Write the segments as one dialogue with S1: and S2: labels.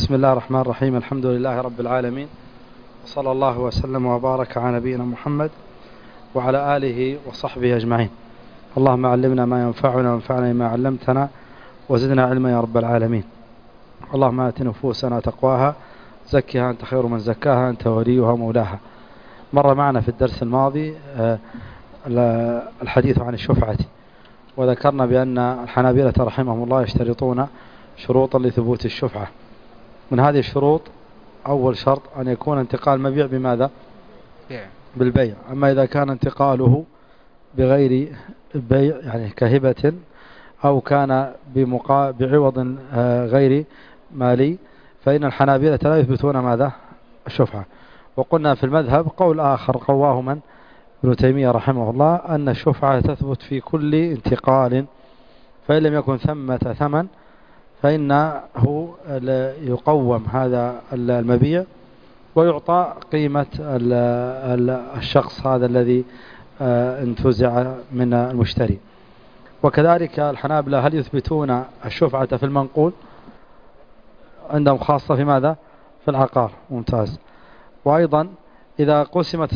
S1: بسم الله الرحمن الرحيم. الحمد لله رب العالمين، وصلى الله وسلم وبارك على نبينا محمد وعلى آله وصحبه أجمعين. اللهم علمنا ما ينفعنا وانفعنا ما علمتنا وزدنا علما يا رب العالمين. اللهم آت نفوسنا تقواها زكها أنت خير من زكاها أنت وليها ومولاها. مر معنا في الدرس الماضي الحديث عن الشفعة، وذكرنا بأن الحنابلة رحمهم الله يشترطون شروطا لثبوت الشفعة. من هذه الشروط أول شرط أن يكون انتقال مبيع بماذا؟ بالبيع. أما إذا كان انتقاله بغير بيع يعني كهبة أو كان بعوض غير مالي فإن الحنابلة لا يثبتون ماذا؟ الشفعة. وقلنا في المذهب قول آخر قواه من؟ ابن تيمية رحمه الله أن الشفعة تثبت في كل انتقال، فإن لم يكن ثمة ثمن فإنه يقوم هذا المبيع ويعطى قيمة الشخص هذا الذي انتزع من المشتري. وكذلك الحنابلة هل يثبتون الشفعة في المنقول؟ عندهم خاصة في ماذا؟ في العقار. ممتاز. وأيضا إذا قسمت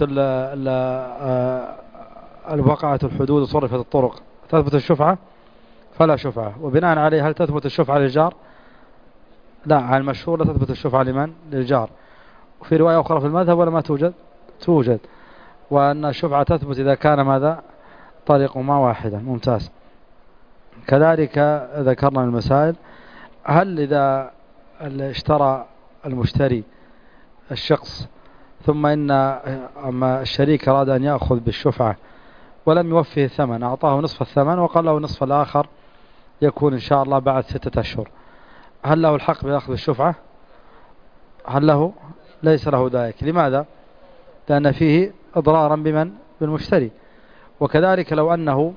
S1: الوقعة الحدود وصرفت الطرق تثبت الشفعة؟ فلا شفعة. وبناء عليه هل تثبت الشفعة للجار؟ لا، عن المشهور لا تثبت الشفعة لمن؟ للجار. وفي رواية أخرى في المذهب ولا ما توجد؟ توجد. وأن الشفعة تثبت إذا كان ماذا؟ طريقهما واحدا. ممتاز. كذلك ذكرنا من المسائل هل إذا اشترى المشتري الشخص ثم إن أما الشريك أراد أن يأخذ بالشفعة ولم يوفيه الثمن، أعطاه نصف الثمن وقال له نصف الآخر يكون إن شاء الله بعد 6 أشهر، هل له الحق بأخذ الشفعة؟ هل له؟ ليس له ذلك. لماذا؟ لأن فيه إضرارا بمن؟ بالمشتري. وكذلك لو أنه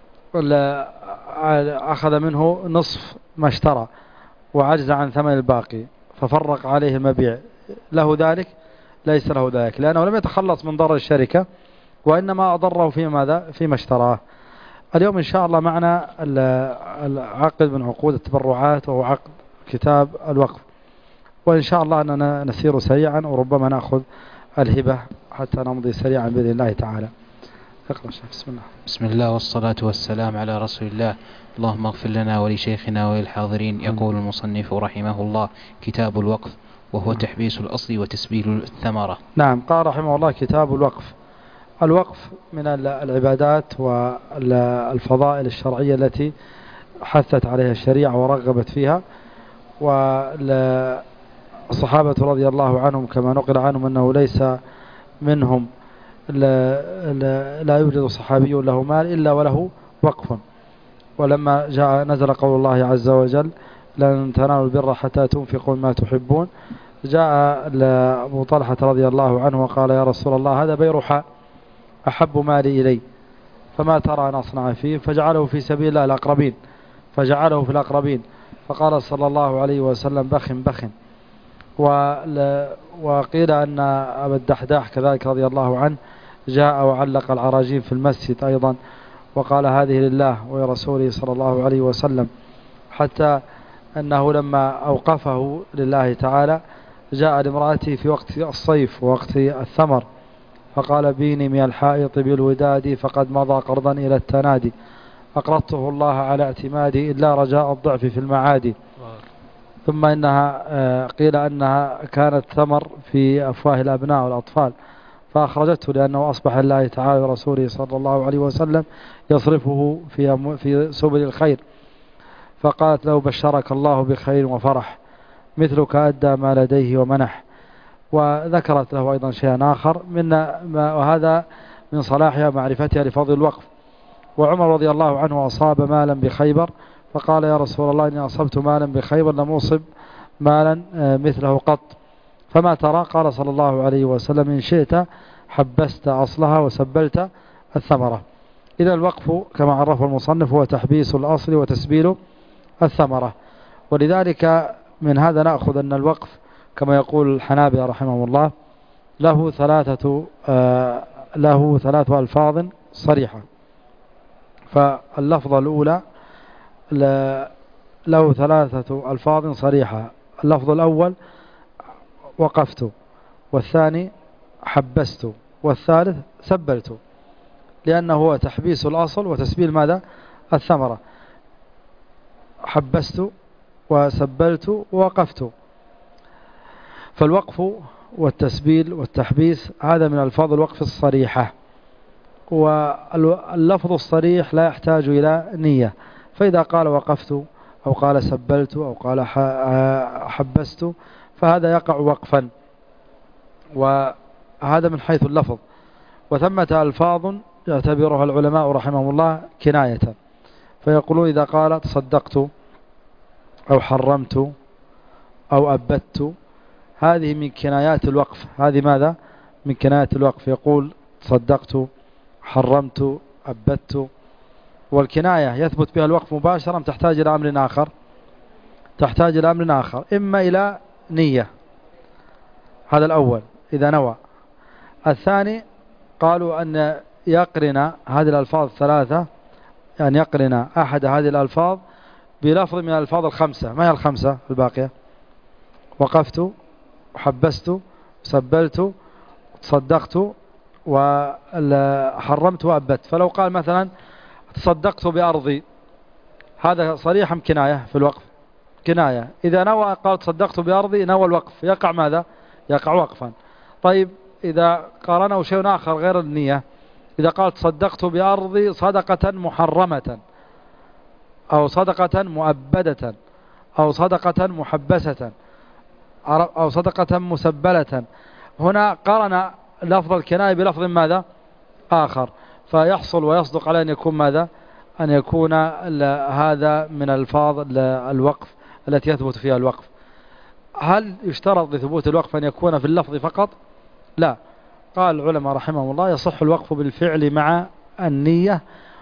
S1: أخذ منه نصف ما اشترى وعجز عن ثمن الباقي ففرق عليه المبيع، له ذلك؟ ليس له ذلك، لأنه لم يتخلص من ضرر الشركة وإنما أضره في ماذا؟ فيما اشتراه. اليوم إن شاء الله معنا العقد من عقود التبرعات وهو عقد كتاب الوقف، وإن شاء الله أننا نسير سريعا وربما نأخذ الهبة حتى نمضي سريعا بإذن الله تعالى. اقرأ شيخ. بسم الله.
S2: بسم الله والصلاة والسلام على رسول الله. اللهم اغفر لنا ولشيخنا وللحاضرين. يقول المصنف رحمه الله: كتاب الوقف، وهو تحبيس الأصل وتسبيل الثمرة.
S1: نعم. قال رحمه الله: كتاب الوقف. الوقف من العبادات والفضائل الشرعية التي حثت عليها الشريعة ورغبت فيها، والصحابة رضي الله عنهم كما نقل عنهم أنه ليس منهم لا يوجد صحابي له مال إلا وله وقف. ولما جاء نزل قول الله عز وجل: لن تنالوا البر حتى تنفقوا ما تحبون، جاء أبو طلحة رضي الله عنه وقال: يا رسول الله، هذا بيرحاء أحب مالي إلي، فما ترى أن أصنع فيه؟ فجعله في سبيل الله الأقربين، فجعله في الأقربين. فقال صلى الله عليه وسلم: بخ بخ. وقيل أن أبا الدحداح كذلك رضي الله عنه جاء وعلق العراجين في المسجد أيضا وقال: هذه لله ولرسوله صلى الله عليه وسلم، حتى أنه لما أوقفه لله تعالى جاء لامرأته في وقت الصيف ووقت الثمر فقال: بيني من الحائط بالوداد فقد مضى قرضا إلى التنادي، أقرضته الله على اعتمادي إلا رجاء الضعف في المعادي. ثم إنها قيل أنها كانت ثمر في أفواه الأبناء والأطفال فأخرجته لأنه أصبح لله تعالى ورسوله صلى الله عليه وسلم يصرفه في سبل الخير. فقالت له: بشرك الله بخير وفرح، مثلك أدى ما لديه ومنح. وذكرت له أيضا شيئا آخر وهذا من صلاحها معرفتها لفضل الوقف. وعمر رضي الله عنه أصاب مالا بخيبر فقال: يا رسول الله، إني أصبت مالا بخيبر لم أصب مالا مثله قط، فما ترى؟ قال صلى الله عليه وسلم: إن شئت حبست أصلها وسبلت الثمرة. إذا الوقف كما عرفه المصنف هو تحبيس الأصل وتسبيل الثمرة. ولذلك من هذا نأخذ أن الوقف كما يقول الحنابلة رحمه الله له 3 ألفاظ صريحة. فاللفظة الأولى له 3 ألفاظ صريحة: اللفظ الأول وقفت، والثاني حبست، والثالث سبلت، لأنه هو تحبيس الأصل وتسبيل ماذا؟ الثمرة. حبست وسبلت ووقفت. فالوقف والتسبيل والتحبيس هذا من ألفاظ الوقف الصريحة، واللفظ الصريح لا يحتاج إلى نية. فإذا قال وقفت أو قال سبلت أو قال حبست فهذا يقع وقفا، وهذا من حيث اللفظ. وثمة ألفاظ يعتبرها العلماء رحمهم الله كناية، فيقولون إذا قال تصدقت أو حرمت أو أبدت هذه من كنايات الوقف. هذه ماذا؟ من كنايات الوقف. يقول تصدقت، حرمت، أبدت. والكناية يثبت بها الوقف مباشرة، تحتاج إلى أمر آخر، تحتاج إلى أمر آخر، إما إلى نية، هذا الأول إذا نوى. الثاني قالوا أن يقرن هذه الألفاظ الثلاثة، يعني يقرن أحد هذه الألفاظ بلفظ من الألفاظ الخمسة. ما هي الخمسة الباقية؟ وقفت، وحبست، وسبلت، تصدقت، وحرمت، وأبدت. فلو قال مثلا تصدقت بأرضي، هذا صريح أم كناية في الوقف؟ كناية. إذا نوى قال تصدقت بأرضي نوى الوقف، يقع ماذا؟ يقع وقفا. طيب إذا قارنه شيء آخر غير النية، إذا قال تصدقت بأرضي صدقة محرمة أو صدقة مؤبدة أو صدقة محبسة أو صدقة مسبلة، هنا قارن لفظ الكناية بلفظ ماذا؟ آخر، فيحصل ويصدق على أن يكون ماذا؟ أن يكون هذا من الفاظ الوقف التي يثبت فيها الوقف. هل يشترط لثبوت الوقف أن يكون في اللفظ فقط؟ لا. قال العلماء رحمهم الله يصح الوقف بالفعل مع النية،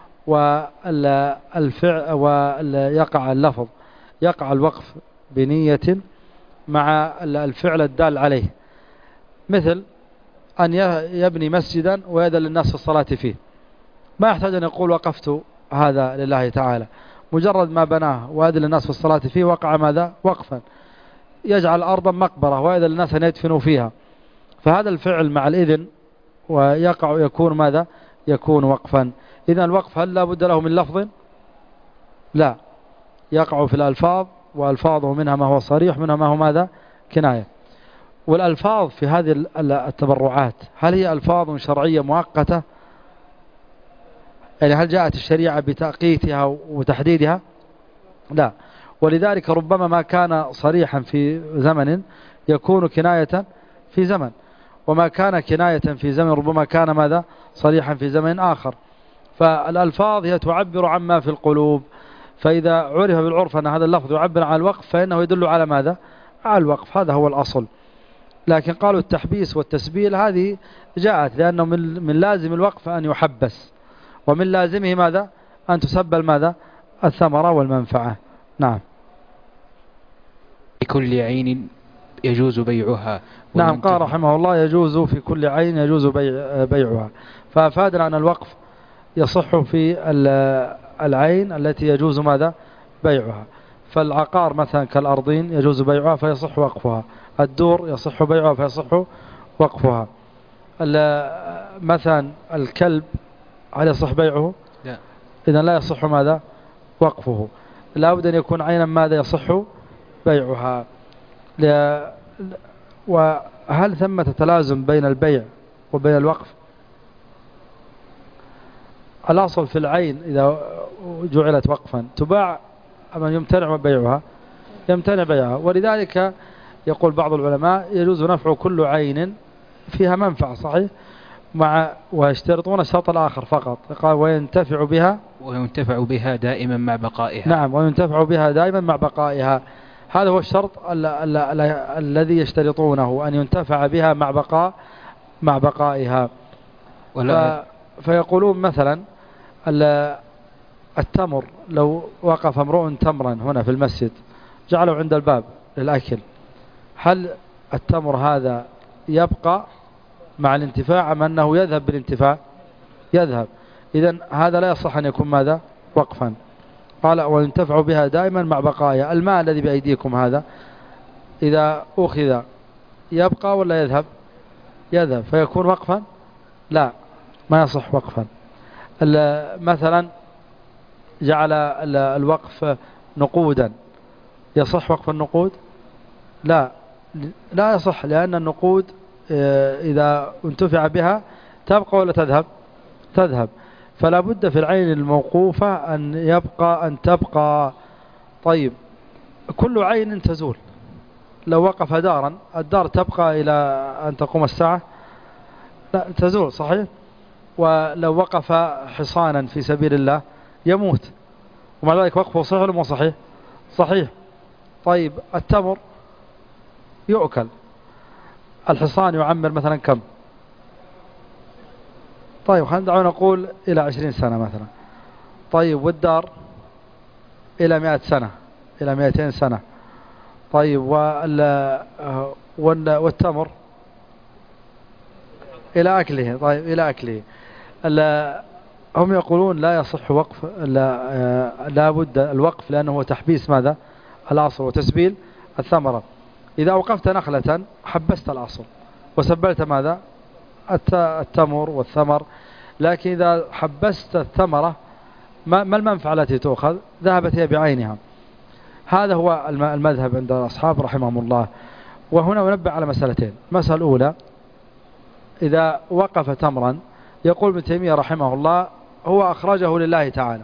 S1: ويقع اللفظ، يقع الوقف بنية مع الفعل الدال عليه، مثل أن يبني مسجدا ويأذن للناس في الصلاة فيه، ما يحتاج أن يقول وقفت هذا لله تعالى، مجرد ما بناه ويأذن للناس في الصلاة فيه وقع ماذا؟ وقفا. يجعل أرضا مقبرة ويأذن للناس أن يدفنوا فيها، فهذا الفعل مع الإذن ويقع يكون ماذا؟ يكون وقفا. إذن الوقف هل لا بد له من لفظ؟ لا، يقع في الألفاظ، وألفاظه منها ما هو صريح منها ما هو ماذا؟ كناية. والألفاظ في هذه التبرعات هل هي ألفاظ شرعية مؤقتة؟ يعني هل جاءت الشريعة بتأقيتها وتحديدها؟ لا. ولذلك ربما ما كان صريحا في زمن يكون كناية في زمن، وما كان كناية في زمن ربما كان ماذا؟ صريحا في زمن آخر. فالألفاظ هي تعبر عما في القلوب، فإذا عرف بالعرف أن هذا اللفظ يعبر عن الوقف فإنه يدل على ماذا؟ على الوقف، هذا هو الأصل. لكن قالوا التحبيس والتسبيل هذه جاءت لأنه من لازم الوقف أن يحبس، ومن لازمه ماذا؟ أن تسبل ماذا؟ الثمرة والمنفعة. نعم.
S2: بكل عين يجوز بيعها.
S1: نعم، قال رحمه الله يجوز في كل عين يجوز بيعها، فأفادنا أن الوقف يصح في العين التي يجوز ماذا؟ بيعها. فالعقار مثلا كالأرضين يجوز بيعها فيصح وقفها، الدور يصح بيعها فيصح وقفها. مثلا الكلب هل يصح بيعه؟
S2: لا.
S1: إذن لا يصح ماذا؟ وقفه. لا بد أن يكون عينا ماذا يصح بيعها. وهل ثمة تلازم بين البيع وبين الوقف؟ الأصل في العين إذا جعلت وقفا تباع أم يمتنع بيعها؟ يمتنع بيعها. ولذلك يقول بعض العلماء يجوز نفع كل عين فيها منفعة، صحيح، ويشترطون الشرط الآخر فقط، قال وينتفع بها
S2: دائما مع بقائها.
S1: نعم، وينتفع بها دائما مع بقائها. هذا هو الشرط الذي يشترطونه، أن ينتفع بها مع بقائها. فيقولون مثلا التمر، لو وقف امرؤ تمرا هنا في المسجد جعله عند الباب للأكل، هل التمر هذا يبقى مع الانتفاع أم أنه يذهب بالانتفاع؟ يذهب. إذن هذا لا يصح أن يكون ماذا؟ وقفا. قال وينتفع بها دائما مع بقائها. الماء الذي بأيديكم هذا إذا أخذ يبقى ولا يذهب؟ يذهب، فيكون وقفا؟ لا، ما يصح وقفا. مثلا جعل الوقف نقودا، يصح وقف النقود؟ لا، لا يصح، لأن النقود إذا انتفع بها تبقى ولا تذهب؟ تذهب. فلا بد في العين الموقوفة أن تبقى. طيب، كل عين تزول. لو وقف دارا، الدار تبقى إلى أن تقوم الساعة؟ لا، تزول، صحيح. ولو وقف حصانا في سبيل الله يموت، ومع ذلك وقفه صحيح ولا مو صحيح؟ صحيح. طيب، التمر يؤكل، الحصان يعمر مثلا كم؟ طيب، خلينا دعونا نقول إلى 20 سنة مثلا. طيب، والدار إلى 100 سنة، إلى 200 سنة. طيب، والتمر إلى أكله. طيب، إلى أكله. هم يقولون لا يصح وقف، لا بد الوقف، لأنه هو تحبيس ماذا؟ الأصل وتسبيل الثمرة. إذا أوقفت نخلة حبست الأصل وسبلت ماذا؟ التمر والثمر. لكن إذا حبست الثمرة، ما المنفعة التي تؤخذ؟ ذهبت هي بعينها. هذا هو المذهب عند الأصحاب رحمهم الله. وهنا ننبه على مسألتين. المسألة الأولى، إذا وقف تمرا، يقول ابن تيمية رحمه الله هو أخرجه لله تعالى،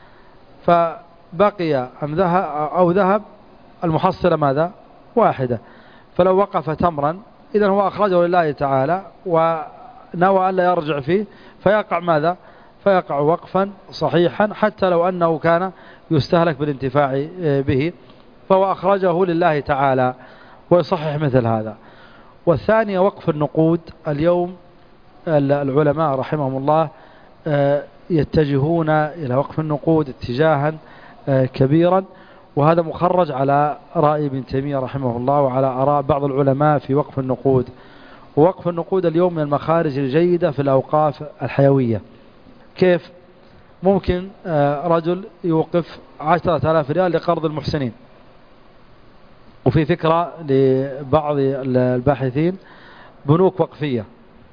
S1: فبقي أو ذهب، المحصلة ماذا؟ واحدة. فلو وقف تمرا، إذن هو أخرجه لله تعالى ونوى أن لا يرجع فيه، فيقع ماذا؟ فيقع وقفا صحيحا، حتى لو أنه كان يستهلك بالانتفاع به، فهو أخرجه لله تعالى، ويصحح مثل هذا. والثانية وقف النقود. اليوم العلماء رحمهم الله يتجهون إلى وقف النقود اتجاها كبيرا، وهذا مخرج على رأي ابن تيمية رحمه الله وعلى آراء بعض العلماء في وقف النقود. ووقف النقود اليوم من المخارج الجيدة في الأوقاف الحيوية. كيف؟ ممكن رجل يوقف 10,000 ريال لقرض المحسنين. وفي فكرة لبعض الباحثين بنوك وقفية،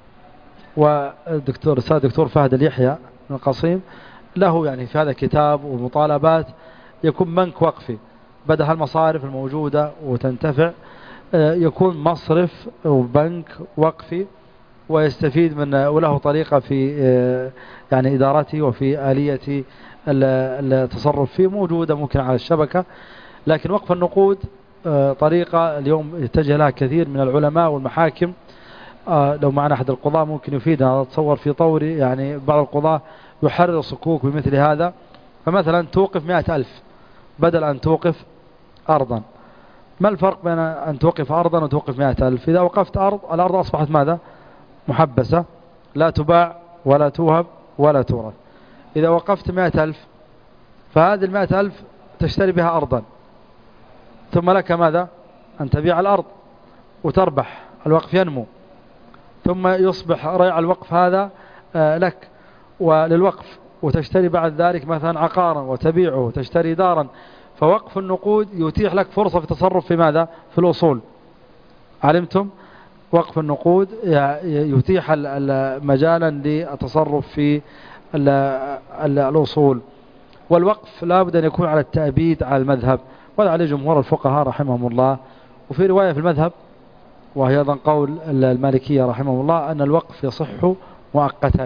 S1: والدكتور فهد اليحيى من القصيم له يعني في هذا كتاب ومطالبات، يكون بنك وقفي بدل هالمصارف الموجودة وتنتفع، يكون مصرف وبنك وقفي، ويستفيد من وله طريقة في يعني إدارته وفي آلية التصرف فيه موجودة ممكن على الشبكة. لكن وقف النقود طريقة اليوم يتجه لها كثير من العلماء والمحاكم. لو معنا أحد القضاة ممكن يفيدنا. أتصور في طوري يعني بعض القضاة يحرر صكوك بمثل هذا، فمثلا توقف 100,000 بدل أن توقف أرضا. ما الفرق بين أن توقف أرضا وتوقف 100,000؟ إذا وقفت أرض، الأرض أصبحت ماذا؟ محبسة، لا تباع ولا توهب ولا تورث. إذا وقفت 100,000، فهذه 100,000 تشتري بها أرضا، ثم لك ماذا؟ أن تبيع الأرض وتربح، الوقف ينمو، ثم يصبح ريع الوقف هذا لك وللوقف، وتشتري بعد ذلك مثلا عقارا وتبيعه وتشتري دارا. فوقف النقود يتيح لك فرصة في التصرف في ماذا؟ في الأصول. علمتم؟ وقف النقود يتيح مجالا للتصرف في الأصول. والوقف لا بد أن يكون على التأبيد على المذهب، وهذا عليه جمهور الفقهاء رحمهم الله. وفي رواية في المذهب، وهي أيضا قول المالكية رحمه الله، أن الوقف يصح مؤقتا.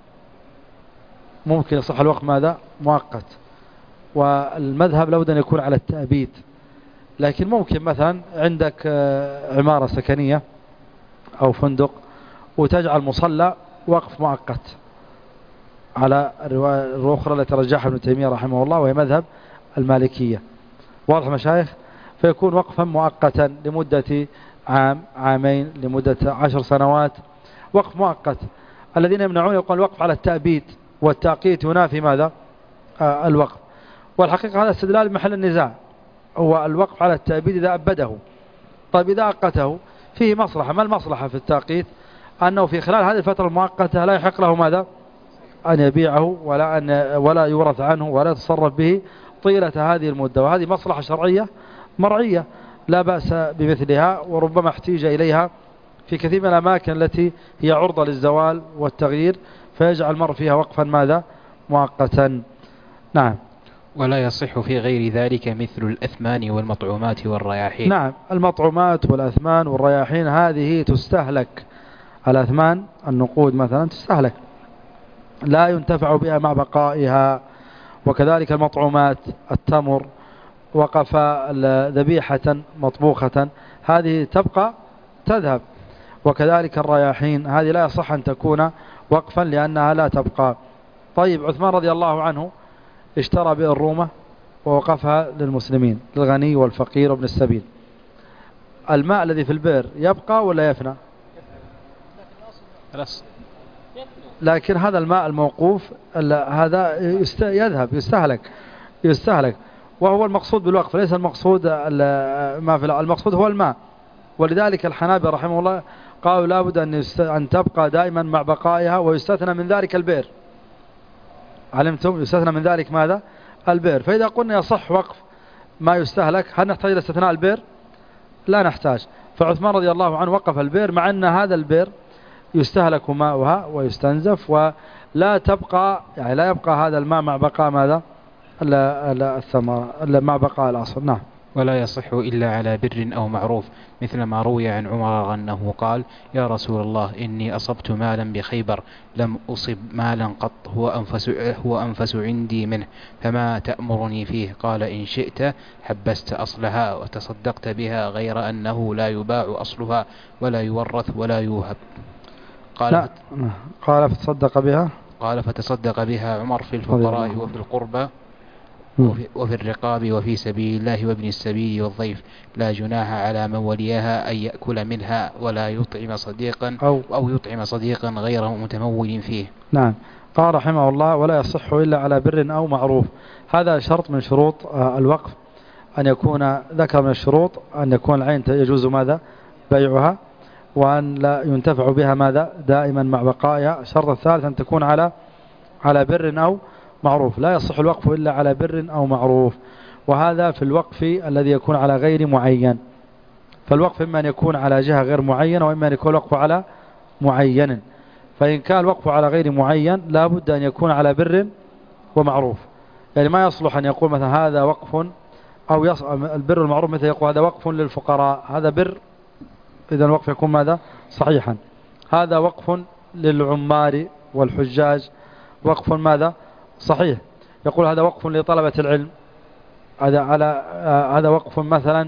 S1: ممكن يصح الوقف ماذا؟ مؤقت. والمذهب لابد أن يكون على التأبيد. لكن ممكن مثلا عندك عمارة سكنية أو فندق وتجعل مصلى وقف مؤقت على الرواية الأخرى التي رجحها ابن تيمية رحمه الله، وهي مذهب المالكية. واضح مشايخ؟ فيكون وقفا مؤقتا لمدة عام، عامين، لمدة 10 سنوات، وقف مؤقت. الذين يمنعون يقول الوقف على التأبيد، والتأقيت ينافي ماذا؟ الوقف. والحقيقة هذا استدلال محل النزاع، هو الوقف على التأبيد إذا أبده. طيب إذا أقته فيه مصلحة. ما المصلحة في التأقيت؟ أنه في خلال هذه الفترة المؤقتة لا يحق له ماذا؟ أن يبيعه ولا يورث عنه ولا يتصرف به طيلة هذه المدة، وهذه مصلحة شرعية مرعية. لا بأس بمثلها، وربما احتيج إليها في كثير من الأماكن التي هي عرضة للزوال والتغيير، فيجعل المرء فيها وقفا ماذا؟ مؤقتا. نعم.
S2: ولا يصح في غير ذلك مثل الأثمان والمطعومات والرياحين.
S1: نعم، المطعومات والأثمان والرياحين هذه تستهلك. الأثمان النقود مثلا تستهلك، لا ينتفع بها مع بقائها. وكذلك المطعومات التمر، وقف ذبيحة مطبوخة، هذه تبقى تذهب. وكذلك الرياحين هذه لا يصح أن تكون وقفا لأنها لا تبقى. طيب، عثمان رضي الله عنه اشترى بئر رومة ووقفها للمسلمين، للغني والفقير وابن السبيل. الماء الذي في البئر يبقى ولا يفنى؟ لكن هذا الماء الموقوف هذا يذهب، يستهلك، وهو المقصود بالوقف، ليس المقصود ما في المقصود هو الماء. ولذلك الحنابلة رحمه الله قالوا لابد أن تبقى دائما مع بقائها، ويستثنى من ذلك البئر. علمتم؟ يستثنى من ذلك ماذا؟ البئر. فإذا قلنا يصح وقف ما يستهلك، هل نحتاج إلى استثناء البئر؟ لا نحتاج. فعثمان رضي الله عنه وقف البئر، مع أن هذا البئر يستهلك ماؤها ويستنزف، ولا تبقى يعني لا يبقى هذا الماء مع بقاء ماذا؟ الثمرة، مع بقاء الأصل. نعم.
S2: ولا يصح إلا على بر أو معروف، مثل ما روي عن عمر أنه قال: يا رسول الله، إني أصبت مالا بخيبر لم أصب مالا قط هو أنفس عندي منه، فما تأمرني فيه؟ قال: إن شئت حبست أصلها وتصدقت بها، غير أنه لا يباع أصلها ولا يورث ولا يوهب.
S1: قال فتصدق بها.
S2: قال فتصدق بها عمر في الفقراء وفي القربى وفي الرقاب وفي سبيل الله وابن السبيل والضيف، لا جناح على من وليها أن يأكل منها ولا يطعم صديقا أو يطعم صديقا غير متمول فيه.
S1: نعم. قال رحمه الله: ولا يصح إلا على بر أو معروف. هذا شرط من شروط الوقف، أن يكون ذكر من الشروط أن يكون العين يجوز ماذا؟ بيعها، وأن لا ينتفع بها ماذا؟ دائما مع بقائها. الشرط الثالث أن تكون على بر أو معروف. لا يصح الوقف إلا على بر أو معروف، وهذا في الوقف الذي يكون على غير معين. فالوقف إما أن يكون على جهة غير معينة، وإما أن يكون الوقف على معين. فإن كان الوقف على غير معين لا بد أن يكون على بر ومعروف. يعني ما يصلح أن يقول مثلا هذا وقف، أو البر المعروف مثل يقول هذا وقف للفقراء، هذا بر، إذا الوقف يكون ماذا؟ صحيحا. هذا وقف للعمار والحجاج، وقف ماذا؟ صحيح. يقول هذا وقف لطلبة العلم، هذا وقف مثلا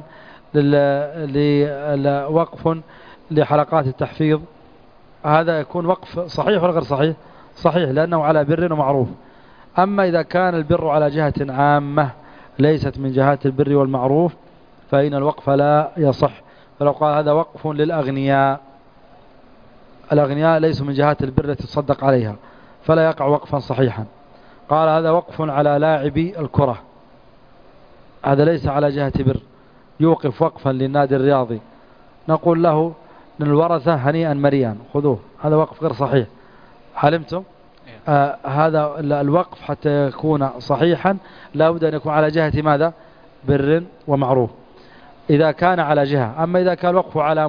S1: وقف لحلقات التحفيظ، هذا يكون وقف صحيح ولا غير صحيح؟ صحيح، لأنه على بر ومعروف. أما إذا كان البر على جهة عامة ليست من جهات البر والمعروف، فإن الوقف لا يصح. فلو قال هذا وقف للأغنياء، الأغنياء ليسوا من جهات البر التي تصدق عليها، فلا يقع وقفا صحيحا. قال هذا وقف على لاعبي الكرة، هذا ليس على جهة بر، يوقف وقفا للنادي الرياضي، نقول له للورثة هنيئا مريئا خذوه، هذا وقف غير صحيح. علمتم؟ هذا الوقف حتى يكون صحيحا لا بد أن يكون على جهة ماذا؟ بر ومعروف، إذا كان على جهة. أما إذا كان الوقف على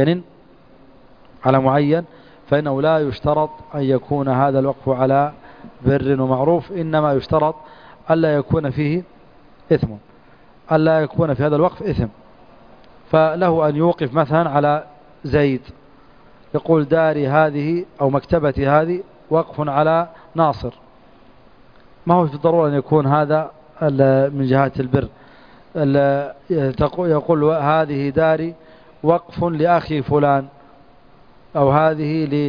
S1: معين فإنه لا يشترط أن يكون هذا الوقف على بر ومعروف، إنما يشترط ألا يكون فيه إثم، ألا يكون في هذا الوقف إثم. فله أن يوقف مثلا على زيد، يقول داري هذه أو مكتبتي هذه وقف على ناصر، ما هو في الضرورة أن يكون هذا من جهات البر. يقول هذه داري وقف لأخي فلان، أو هذه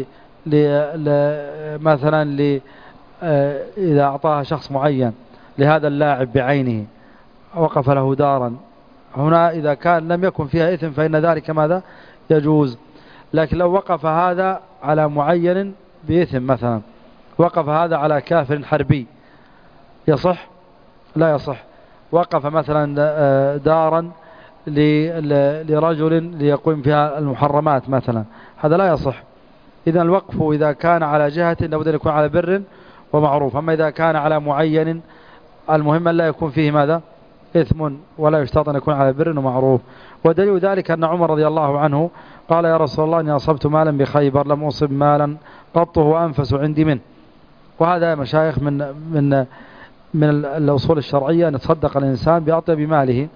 S1: مثلا إذا أعطاها شخص معين لهذا اللاعب بعينه وقف له دارا، هنا إذا كان لم يكن فيها إثم فإن ذلك ماذا؟ يجوز. لكن لو وقف هذا على معين بإثم، مثلا وقف هذا على كافر حربي، يصح؟ لا يصح. وقف مثلا دارا لرجل ليقوم فيها المحرمات مثلا، هذا لا يصح. إذا الوقف إذا كان على جهة لابد أن يكون على بر ومعروف. أما إذا كان على معين المهم أن لا يكون فيه ماذا؟ إثم ولا يشترط أن يكون على بر ومعروف. ودليل ذلك أن عمر رضي الله عنه قال يا رسول الله إني أصبت مالا بخيبر لم أصب مالا قط هو أنفس عندي منه. وهذا يا مشايخ من الأصول الشرعية أن يتصدق الإنسان بأطيب ماله،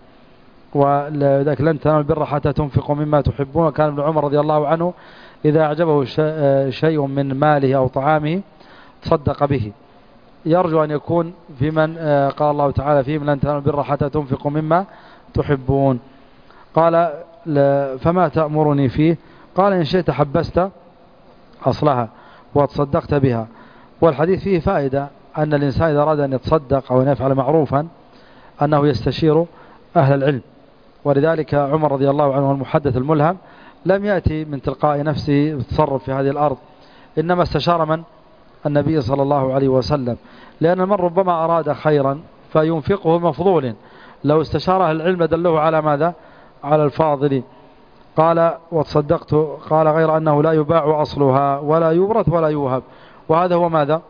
S1: ولذلك لن تنالوا البر حتى تنفقوا مما تحبون. وكان ابن عمر رضي الله عنه إذا أعجبه شيء من ماله أو طعامه تصدق به، يرجو أن يكون في من قال الله تعالى فيهم لن تنالوا البر حتى تنفقوا مما تحبون. قال فما تأمرني فيه؟ قال إن شئت حبست أصلها وتصدقت بها. والحديث فيه فائدة أن الإنسان إذا أراد أن يتصدق أو أن يفعل معروفا أنه يستشير أهل العلم. ولذلك عمر رضي الله عنه المحدث الملهم لم يأتي من تلقاء نفسه يتصرف في هذه الأرض، إنما استشار من؟ النبي صلى الله عليه وسلم، لأن من ربما أراد خيرا فينفقه مفضول، لو استشار أهل العلم دلوه على ماذا؟ على الفاضل. قال وتصدقت، قال غير أنه لا يباع أصلها ولا يورث ولا يوهب. وهذا هو ماذا؟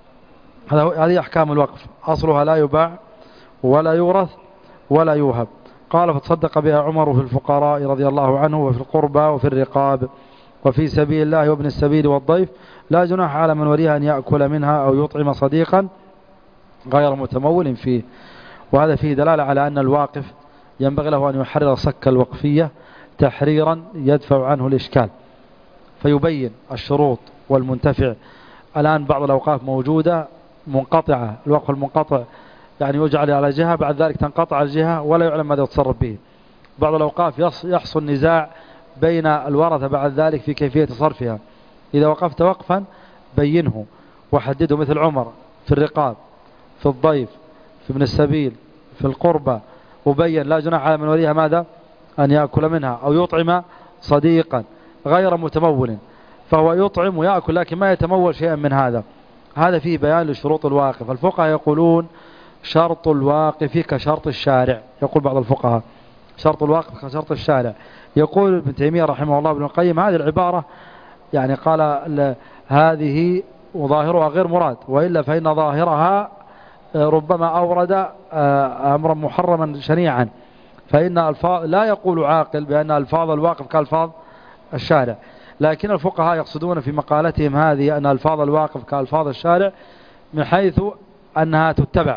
S1: هذه أحكام الوقف، أصلها لا يباع ولا يورث ولا يوهب. قال فتصدق بها عمر في الفقراء رضي الله عنه وفي القربى وفي الرقاب وفي سبيل الله وابن السبيل والضيف، لا جناح على من وليها أن يأكل منها أو يطعم صديقا غير متمول فيه. وهذا فيه دلالة على أن الواقف ينبغي له أن يحرر صك الوقفية تحريرا يدفع عنه الإشكال، فيبين الشروط والمنتفع. الآن بعض الأوقاف موجودة منقطعة، الوقف المنقطع يعني يجعل على جهة بعد ذلك تنقطع الجهة ولا يعلم ماذا يتصرف به. بعض الأوقاف يحصل نزاع بين الورثة بعد ذلك في كيفية صرفها. إذا وقفت وقفا بينه وحدده، مثل عمر في الرقاب، في الضيف، في ابن السبيل، في القربى، وبين لا جناح على من وليها ماذا؟ أن يأكل منها أو يطعم صديقا غير متمول، فهو يطعم ويأكل لكن ما يتمول شيئا من هذا. هذا فيه بيان لشروط الواقف. الفقهاء يقولون شرط الواقف كشرط الشارع، يقول بعض الفقهاء شرط الواقف كشرط الشارع. يقول ابن تيمية رحمه الله ابن القيم هذه العبارة يعني قال هذه وظاهرها غير مراد، وإلا فإن ظاهرها ربما أورد أمرا محرما شنيعا، فإن الفاظ لا يقول عاقل بأن ألفاظ الواقف كألفاظ الشارع. لكن الفقهاء يقصدون في مقالتهم هذه أن ألفاظ الواقف كألفاظ الشارع من حيث أنها تتبع.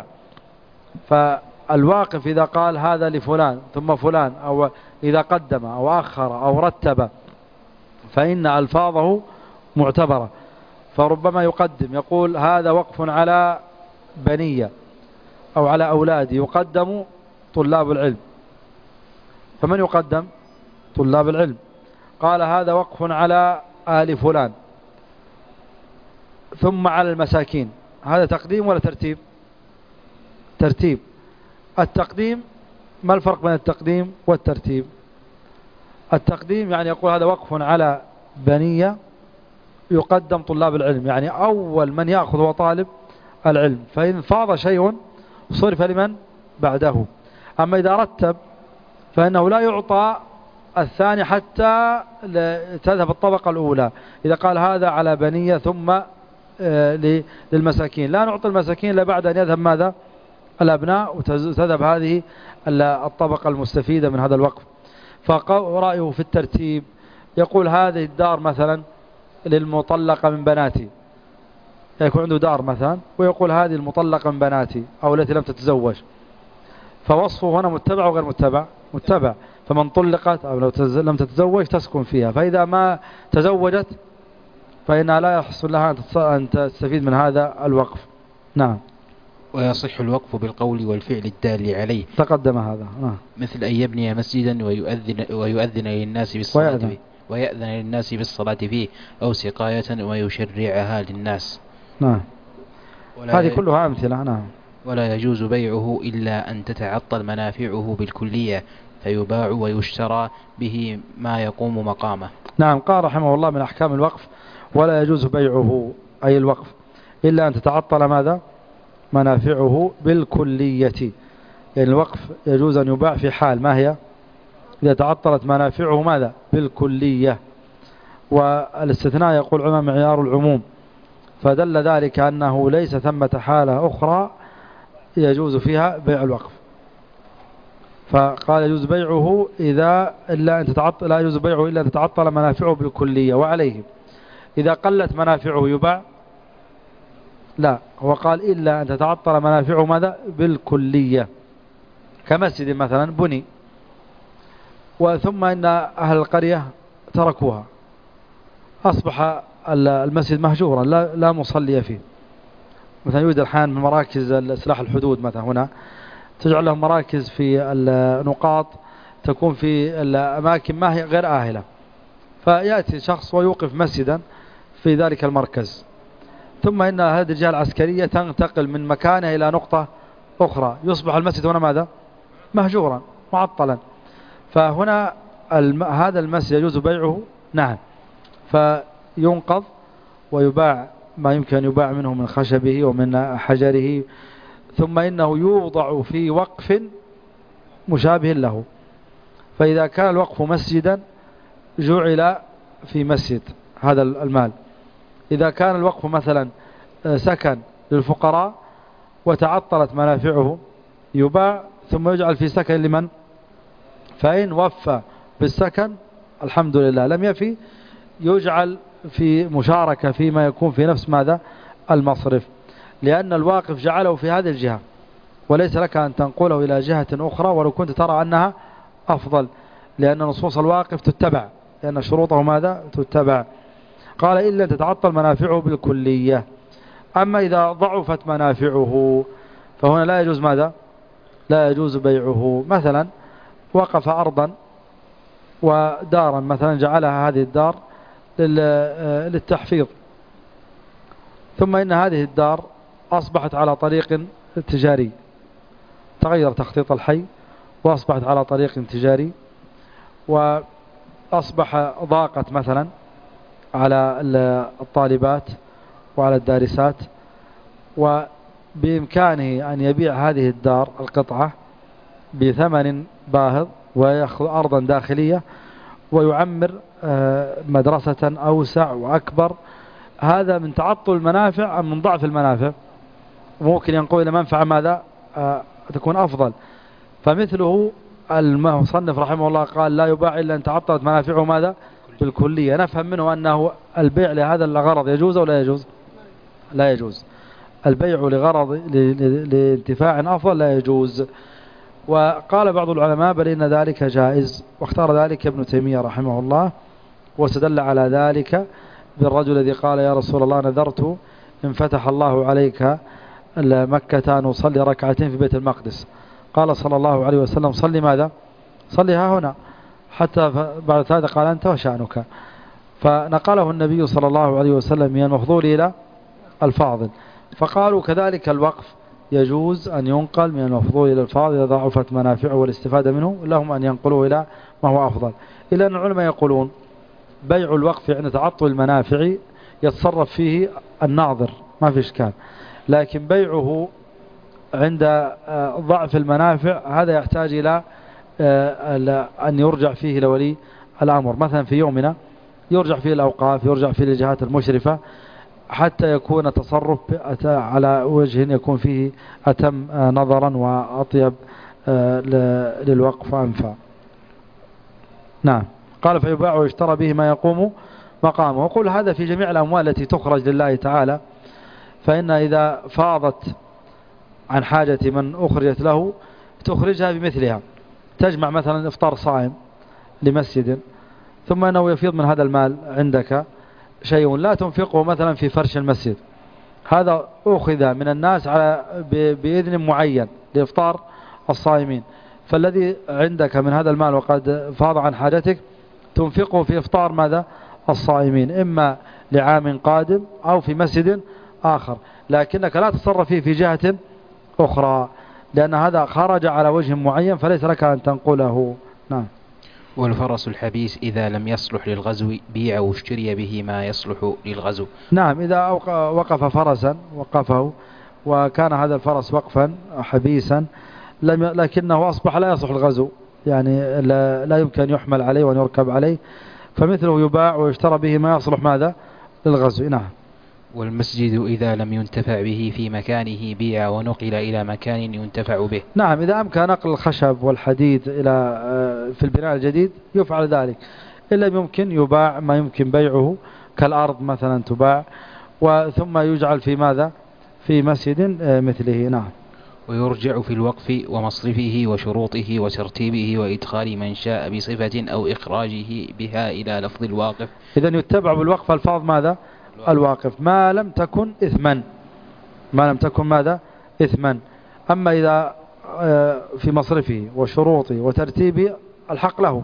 S1: فالواقف إذا قال هذا لفلان ثم فلان، أو إذا قدم أو أخر أو رتب، فإن ألفاظه معتبرة. فربما يقدم يقول هذا وقف على بنية أو على أولادي، يقدم طلاب العلم، فمن يقدم؟ طلاب العلم. قال هذا وقف على آل فلان ثم على المساكين، هذا تقديم ولا ترتيب؟ ترتيب. التقديم ما الفرق بين التقديم والترتيب؟ التقديم يعني يقول هذا وقف على بنية يقدم طلاب العلم، يعني أول من يأخذ هو طالب العلم، فإن فاض شيء صرف لمن بعده. أما إذا رتب فإنه لا يعطى الثاني حتى تذهب الطبقة الأولى. إذا قال هذا على بنية ثم للمساكين، لا نعطي المساكين إلا بعد أن يذهب ماذا؟ الأبناء، وتذهب هذه الطبقة المستفيدة من هذا الوقف. فرأيه في الترتيب يقول هذه الدار مثلا للمطلقة من بناتي، يكون عنده دار مثلا ويقول هذه المطلقة من بناتي أو التي لم تتزوج، فوصفه هنا متبع وغير متبع؟ متبع. فمن طلقت أو لم تتزوج تسكن فيها، فإذا ما تزوجت فإنها لا يحصل لها أن تستفيد من هذا الوقف. نعم.
S2: ويصح الوقف بالقول والفعل الدال عليه،
S1: تقدم هذا.
S2: مثل أن يبني مسجدا ويؤذن للناس بالصلاة فيه، ويأذن للناس بالصلاة فيه، أو سقاية ويشرعها للناس.
S1: نعم. هذه كلها أمثلة. نعم.
S2: ولا يجوز بيعه إلا أن تتعطل منافعه بالكلية، فيباع ويشترى به ما يقوم مقامه.
S1: نعم. قال رحمه الله من أحكام الوقف ولا يجوز بيعه أي الوقف إلا أن تتعطل ماذا؟ منافعه بالكلية. يعني الوقف يجوز أن يباع في حال ما هي؟ إذا تعطلت منافعه ماذا؟ بالكلية. والاستثناء يقول علماء معيار العموم، فدل ذلك أنه ليس ثمة حالة أخرى يجوز فيها بيع الوقف. فقال يجوز بيعه لا يجوز بيعه إلا أن تتعطل منافعه بالكلية. وعليه إذا قلت منافعه يباع؟ لا، هو قال إلا أن تتعطل منافعه ماذا؟ بالكلية. كمسجد مثلا بني ثم إن أهل القرية تركوها، أصبح المسجد مهجورا لا مصلي فيه. مثلا يوجد الحين مراكز سلاح الحدود مثلا هنا تجعل لهم مراكز في النقاط تكون في الأماكن ما هي غير آهلة، فيأتي شخص ويوقف مسجدا في ذلك المركز، ثم إن هذه الجهة العسكرية تنتقل من مكانها إلى نقطة أخرى، يصبح المسجد هنا ماذا؟ مهجورا معطلا. فهنا هذا المسجد يجوز بيعه؟ نعم، فينقض ويباع ما يمكن أن يباع منه من خشبه ومن حجره، ثم إنه يوضع في وقف مشابه له. فإذا كان الوقف مسجدا جعل في مسجد هذا المال. إذا كان الوقف مثلا سكن للفقراء وتعطلت منافعه يباع ثم يجعل في سكن لمن؟ فإن وفى بالسكن الحمد لله، لم يفي يجعل في مشاركة فيما يكون في نفس ماذا؟ المصرف، لأن الواقف جعله في هذه الجهة وليس لك أن تنقله إلى جهة أخرى ولو كنت ترى أنها أفضل، لأن نصوص الواقف تتبع، لأن شروطه ماذا؟ تتبع. قال إلا تتعطل منافعه بالكلية. أما إذا ضعفت منافعه فهنا لا يجوز ماذا؟ لا يجوز بيعه. مثلا وقف أرضا ودارا مثلا جعلها هذه الدار للتحفيظ، ثم إن هذه الدار أصبحت على طريق تجاري، تغير تخطيط الحي وأصبحت على طريق تجاري، وأصبح ضاقت مثلا على الطالبات وعلى الدارسات، وبإمكانه أن يبيع هذه الدار القطعة بثمن باهظ ويأخذ أرضا داخلية ويعمر مدرسة أوسع وأكبر. هذا من تعطل المنافع أم من ضعف المنافع؟ ممكن ينقل إلى منفعة ماذا؟ تكون أفضل. فمثله المصنف رحمه الله قال لا يباع إلا أن تعطلت منافعه ماذا؟ بالكلية. نفهم منه أنه البيع لهذا الغرض يجوز أو لا يجوز؟ لا يجوز. البيع لغرض لانتفاع أفضل لا يجوز. وقال بعض العلماء بل إن ذلك جائز، واختار ذلك ابن تيمية رحمه الله، واستدل على ذلك بالرجل الذي قال يا رسول الله نذرت إن فتح الله عليك مكة أن أصلي ركعتين في بيت المقدس، قال صلى الله عليه وسلم صلي ماذا؟ صلي ها هنا، حتى بعد ذلك قال أنت وشأنك. فنقله النبي صلى الله عليه وسلم من المفضول إلى الفاضل. فقالوا كذلك الوقف يجوز أن ينقل من المفضول إلى الفاضل إذا ضعفت منافعه والاستفادة منه، لهم أن ينقلوه إلى ما هو أفضل. إلا أن العلماء يقولون بيع الوقف عند تعطل المنافع يتصرف فيه الناظر ما في إشكال، لكن بيعه عند ضعف المنافع هذا يحتاج إلى أن يرجع فيه لولي الأمر. مثلا في يومنا يرجع فيه الأوقاف، يرجع فيه الجهات المشرفة حتى يكون تصرف على وجه يكون فيه أتم نظرا وأطيب للوقف وأنفع. نعم. قال فيباع ويشترى به ما يقوم مقامه. وقل هذا في جميع الأموال التي تخرج لله تعالى، فإن إذا فاضت عن حاجة من أخرجت له تخرجها بمثلها. تجمع مثلا إفطار صائم لمسجد ثم أنه يفيض من هذا المال عندك شيء لا تنفقه مثلا في فرش المسجد، هذا أخذ من الناس على بإذن معين لإفطار الصائمين، فالذي عندك من هذا المال وقد فاض عن حاجتك تنفقه في إفطار ماذا؟ الصائمين، إما لعام قادم أو في مسجد آخر، لكنك لا تصرف فيه في جهة أخرى لأن هذا خرج على وجه معين فليس لك أن تنقله. نعم.
S2: والفرس الحبيس إذا لم يصلح للغزو بيع واشتري به ما يصلح للغزو.
S1: نعم، إذا وقف فرسا وقفه وكان هذا الفرس وقفا حبيسا لكنه أصبح لا يصلح الغزو، يعني لا يمكن أن يحمل عليه وأن يركب عليه، فمثله يباع ويشترى به ما يصلح ماذا؟ للغزو. نعم.
S2: والمسجد إذا لم ينتفع به في مكانه بيع ونقل إلى مكان ينتفع به.
S1: نعم، إذا أمكن نقل الخشب والحديد إلى في البناء الجديد يفعل ذلك، إلا يمكن يباع ما يمكن بيعه كالأرض مثلا تباع ثم يجعل في ماذا؟ في مسجد مثله. نعم.
S2: ويرجع في الوقف ومصرفه وشروطه وترتيبه وإدخال من شاء بصفة أو إخراجه بها إلى لفظ الواقف.
S1: إذن يتبع بالوقف ألفاظ ماذا؟ الواقف، ما لم تكن إثما، ما لم تكن ماذا؟ إثما. أما إذا في مصرفه وشروطه وترتيبه الحق له،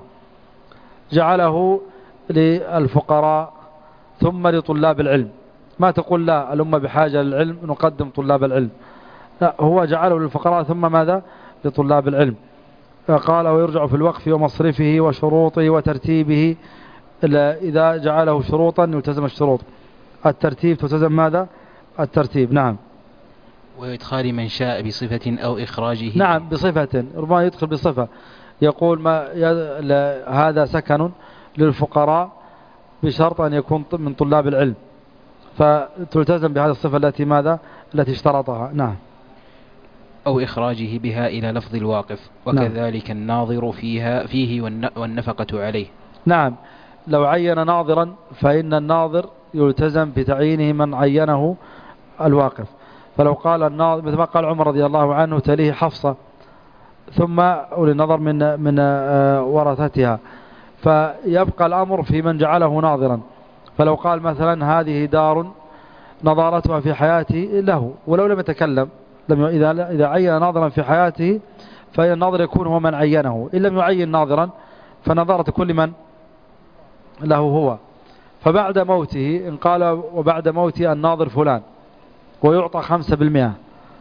S1: جعله للفقراء ثم لطلاب العلم، ما تقول لا الأمة بحاجة للعلم نقدم طلاب العلم، لا، هو جعله للفقراء ثم ماذا؟ لطلاب العلم. قال ويرجع في الوقف ومصرفه وشروطه وترتيبه، إذا جعله شروطا يلتزم الشروط، الترتيب تلتزم ماذا؟ الترتيب. نعم.
S2: وإدخال من شاء بصفة أو إخراجه.
S1: نعم، بصفة، ربما يدخل بصفة، يقول هذا سكن للفقراء بشرط أن يكون من طلاب العلم، فتلتزم بهذه الصفة التي ماذا؟ التي اشترطها. نعم.
S2: أو إخراجه بها إلى لفظ الواقف، وكذلك الناظر فيه والنفقة عليه.
S1: نعم، لو عين ناظرا فإن الناظر يلتزم بتعيينه من عينه الواقف، فلو قال الناظر مثل ما قال عمر رضي الله عنه تليه حفصة ثم أولي النظر من ورثتها، فيبقى الأمر في من جعله ناظرا، فلو قال مثلا هذه دار نظارتها في حياته له ولو لم يتكلم، إذا عين ناظرا في حياته فإن الناظر يكون هو من عينه، إن لم يعين ناظرا فنظارة كل من له هو. فبعد موته إن قال وبعد موته الناظر فلان ويعطى 5%،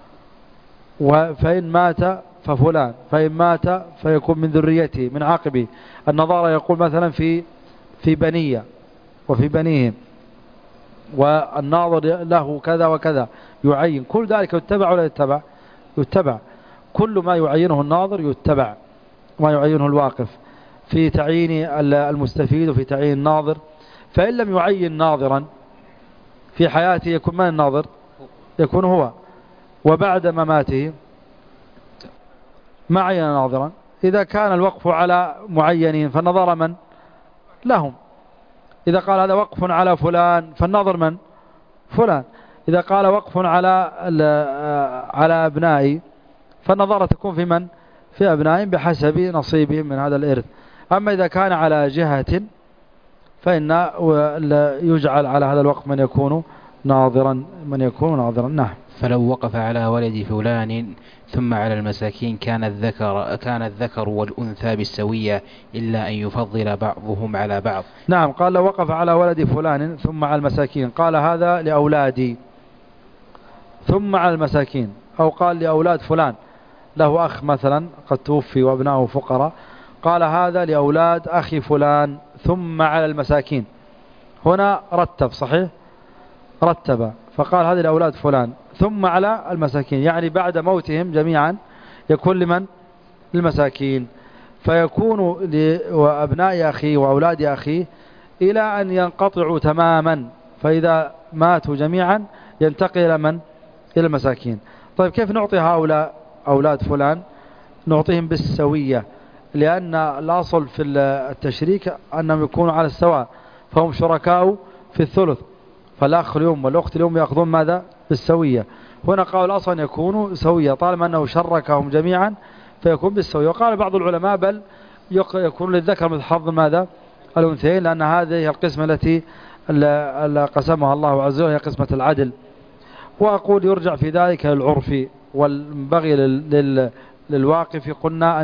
S1: فإن مات ففلان، فإن مات فيكون من ذريته من عاقبه. النظارة يقول مثلا في بنية وفي بنيهم، والناظر له كذا وكذا، يعين كل ذلك. يتبع ولا يتبع؟ يتبع، كل ما يعينه الناظر يتبع، ما يعينه الواقف في تعيين المستفيد وفي تعيين الناظر. فإن لم يعين ناظرا في حياته يكون من الناظر؟ يكون هو، وبعد مماته ما عين ناظرا. إذا كان الوقف على معينين فالنظر من؟ لهم. إذا قال هذا وقف على فلان فالنظر من؟ فلان. إذا قال وقف على أبنائي فالنظرة تكون في من؟ في أبنائهم بحسب نصيبهم من هذا الإرث. أما إذا كان على جهة فإن يجعل على هذا الوقف من يكون ناظرا. نعم.
S2: فلو وقف على ولد فلان ثم على المساكين كان الذكر والأنثى بالسوية إلا أن يفضل بعضهم على بعض.
S1: نعم، قال لو وقف على ولد فلان ثم على المساكين، قال هذا لأولادي ثم على المساكين، أو قال لأولاد فلان له أخ مثلا قد توفي وابنائه فقراء، قال هذا لأولاد أخي فلان ثم على المساكين، هنا رتب، صحيح، رتب، فقال هذه لأولاد فلان ثم على المساكين، يعني بعد موتهم جميعا يكون لمن؟ للمساكين، فيكون لأبناء أخيه وأولاد أخيه إلى أن ينقطعوا تماما، فإذا ماتوا جميعا ينتقل إلى من؟ إلى المساكين. طيب كيف نعطي هؤلاء أولاد فلان؟ نعطيهم بالسوية، لأن الأصل في التشريك أنهم يكونوا على السواء، فهم شركاء في الثلث، فالأخ اليوم والأخت اليوم يأخذون ماذا؟ بالسوية. هنا قال الأصل أن يكونوا سوية طالما أنه شركهم جميعا فيكون بالسوية. وقال بعض العلماء بل يكون للذكر مثل حظ ماذا؟ الأنثيين، لأن هذه القسمة التي قسمها الله عز وجل هي قسمة العدل. وأقول يرجع في ذلك للعرف، والبغي للواقف قلنا أن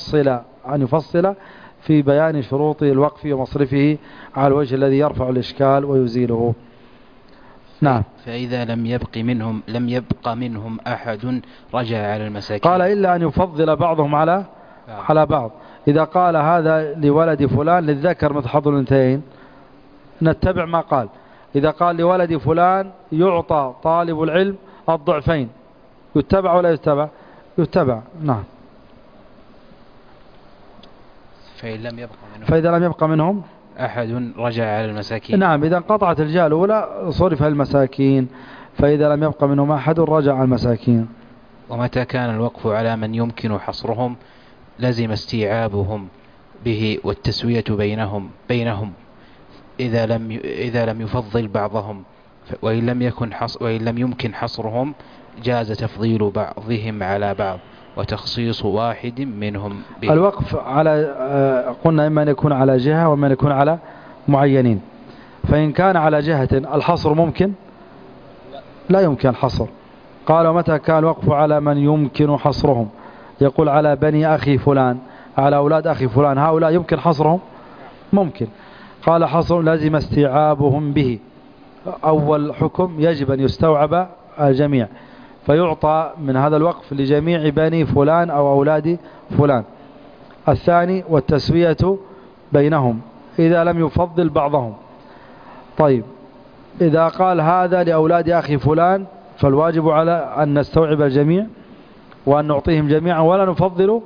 S1: يفصل في بيان شروط الوقف ومصرفه على الوجه الذي يرفع الإشكال ويزيله. نعم.
S2: فإذا لم يبق منهم أحد رجع على المساكين.
S1: قال إلا أن يفضل بعضهم على بعض. إذا قال هذا لولد فلان للذكر مثل حظ الأنثيين نتبع ما قال. إذا قال لولد فلان يعطى طالب العلم الضعفين، يتبع ولا يتبع؟ يتبع. نعم.
S2: فإذا لم يبق منهم أحد رجع على المساكين.
S1: نعم، إذا انقطعت الجهة الأولى صرف المساكين، فإذا لم يبق منهم أحد رجع على المساكين.
S2: ومتى كان الوقف على من يمكن حصرهم لزم استيعابهم به والتسوية بينهم إذا لم يفضل بعضهم، وإن لم يمكن حصرهم جاز تفضيل بعضهم على بعض وتخصيص واحد منهم به.
S1: الوقف على قلنا إما أن يكون على جهة وإما أن يكون على معينين. فإن كان على جهة الحصر ممكن؟ لا يمكن الحصر. قال ومتى كان الوقف على من يمكن حصرهم، يقول على بني أخي فلان، على أولاد أخي فلان، هؤلاء يمكن حصرهم؟ ممكن. قال حصر لازم استيعابهم به. أول حكم يجب أن يستوعب الجميع، فيعطى من هذا الوقف لجميع بني فلان أو أولاد فلان. الثاني والتسوية بينهم إذا لم يفضل بعضهم. طيب، إذا قال هذا لأولاد أخي فلان فالواجب على أن نستوعب الجميع وأن نعطيهم جميعا ولا نفضل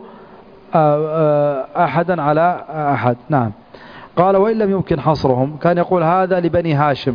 S1: أحدا على أحد. نعم. قال وإن لم يمكن حصرهم، كان يقول هذا لبني هاشم،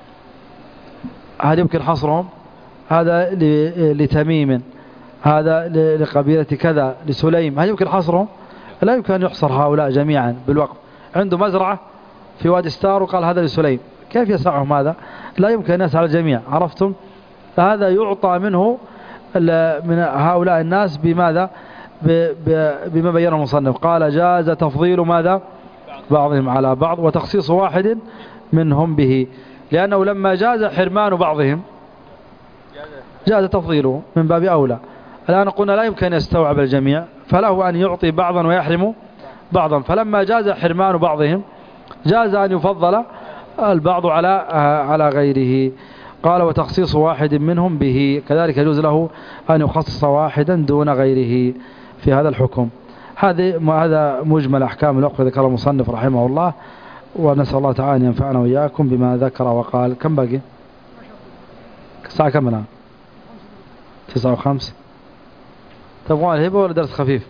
S1: هل يمكن حصرهم؟ هذا لتميم، هذا لقبيلة كذا، لسليم، هل يمكن حصرهم؟ لا يمكن أن يحصر هؤلاء جميعا بالوقف. عنده مزرعة في وادي ستار وقال هذا لسليم، كيف يسعهم هذا؟ لا يمكن أن يسع الجميع. عرفتم؟ هذا يعطى منه من هؤلاء الناس بماذا؟ بما بينه المصنف. قال جاز تفضيل ماذا؟ بعضهم على بعض وتخصيص واحد منهم به، لأنه لما جاز حرمان بعضهم جاز تفضيله من باب أولى. الآن قلنا لا يمكن أن يستوعب الجميع، فله أن يعطي بعضا ويحرم بعضا، فلما جاز حرمان بعضهم جاز أن يفضل البعض على غيره. قال وتخصيص واحد منهم به، كذلك يجوز له أن يخصص واحدا دون غيره في هذا الحكم. هذا مجمل أحكام الوقف ذكر المصنف رحمه الله، ونسأل الله تعالى أن ينفعنا وإياكم بما ذكر وقال. كم باقي؟ الساعة كم الآن؟ 9:05. تبغون الهبة ولا درس خفيف؟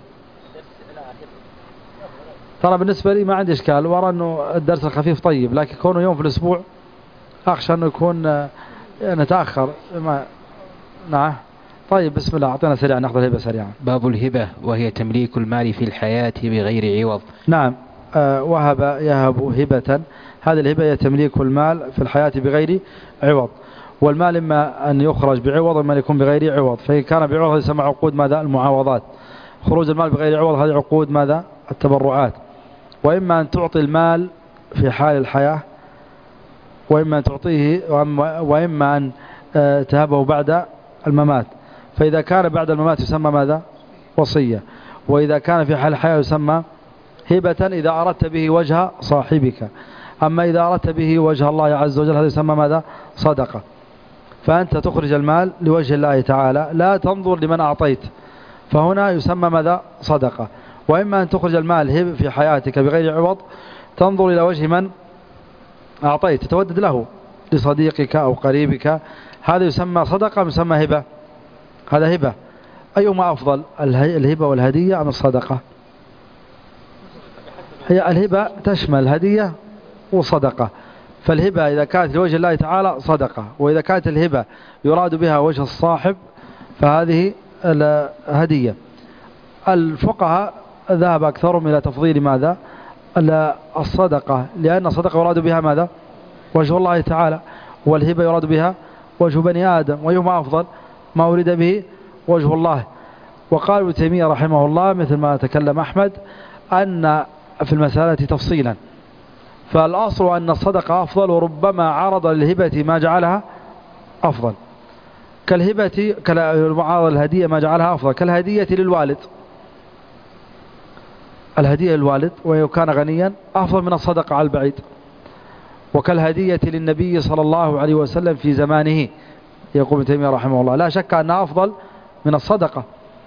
S1: ترى بالنسبة لي ما عندي إشكال، وأرى أنه الدرس الخفيف طيب، لكن كونه يوم في الأسبوع أخشى أنه يكون نتأخر. نعم. طيب بسم الله، أعطينا سريعا نأخذ الهبة سريعا.
S2: باب الهبة، وهي تمليك المال في الحياة بغير عوض.
S1: نعم. وهب يهب هبة، هذه الهبة هي تمليك المال في الحياة بغير عوض. والمال إما أن يخرج بعوض إما أن يكون بغير عوض. فإن كان بعوض هذا يسمى عقود ماذا؟ المعاوضات. خروج المال بغير عوض هذه عقود ماذا؟ التبرعات. وإما أن تعطي المال في حال الحياة، وإما أن تعطيه، وإما أن تهبه بعد الممات. فإذا كان بعد الممات يسمى ماذا؟ وصية. وإذا كان في حال الحياة يسمى هبة إذا أردت به وجه صاحبك. أما إذا أردت به وجه الله عز وجل هذا يسمى ماذا؟ صدقة. فأنت تخرج المال لوجه الله تعالى، لا تنظر لمن أعطيت، فهنا يسمى ماذا؟ صدقة. وإما أن تخرج المال هب في حياتك بغير عوض، تنظر إلى وجه من أعطيت، تتودد له، لصديقك أو قريبك، هذا يسمى صدقة، يسمى هبة. هذا هبة. أيهما أفضل، الهبة والهدية أم الصدقة؟ هي الهبة تشمل الهدية والصدقة. فالهبة إذا كانت لوجه الله تعالى صدقة، وإذا كانت الهبة يراد بها وجه الصاحب فهذه الهدية. الفقهاء ذهب أكثرهم إلى تفضيل ماذا؟ الصدقة، لأن الصدقة يراد بها ماذا؟ وجه الله تعالى، والهبة يراد بها وجه بني آدم، ويهما أفضل؟ ما أريد به وجه الله. وقال ابن تيمية رحمه الله مثل ما تكلم أحمد أن في المسألة تفصيلا، فالأصل أن الصدقة أفضل، وربما عرض للهبة ما جعلها أفضل، كالهبة كالمعارض الهدية ما جعلها أفضل، كالهدية للوالد. الهدية للوالد وإن كان غنيا أفضل من الصدقة على البعيد. وكالهدية للنبي صلى الله عليه وسلم في زمانه، يقول ابن تيمية رحمه الله، لا شك أنها أفضل من الصدقة.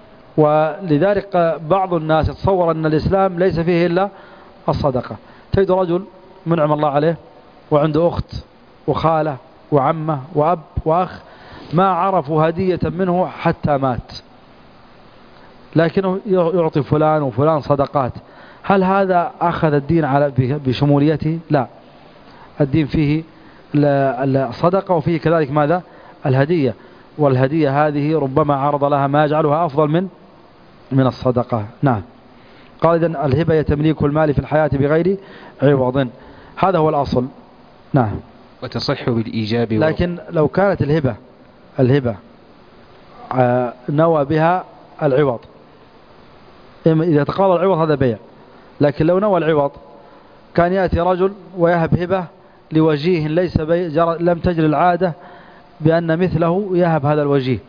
S1: ولذلك بعض الناس يتصور أن الإسلام ليس فيه إلا الصدقة. تجد رجل منعم الله عليه وعنده أخت وخالة وعمة وأب وأخ ما عرفوا هدية منه حتى مات، لكنه يعطي فلان وفلان صدقات. هل هذا أخذ الدين على بشموليته؟ لا، الدين فيه الصدقة وفيه كذلك ماذا؟ الهدية، والهدية هذه ربما عرض لها ما يجعلها أفضل من الصدقة. نعم. قال إذن الهبة هي تمليك المال في الحياة بغير عوض، هذا هو الأصل. نعم.
S2: وتصح بالإيجاب.
S1: لكن لو كانت الهبة نوى بها العوض، إذا تقاضى العوض هذا بيع، لكن لو نوى العوض كان يأتي رجل ويهب هبة لوجيه ليس لم تجري العادة بأن مثله يهب هذا الوجيه،